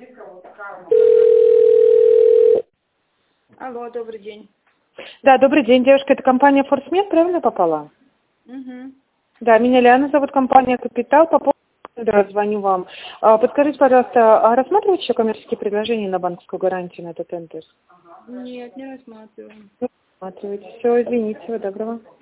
Алло, добрый день. Да, добрый день, девушка. Это компания «Форсмед», правильно попала? Угу. Да, меня Лиана зовут, компания «Капитал». По поводу звоню вам. Подскажите, пожалуйста, а рассматриваете еще коммерческие предложения на банковскую гарантию на этот тендер? Нет, не рассматриваем. Рассматриваете. Все, извините, всего доброго.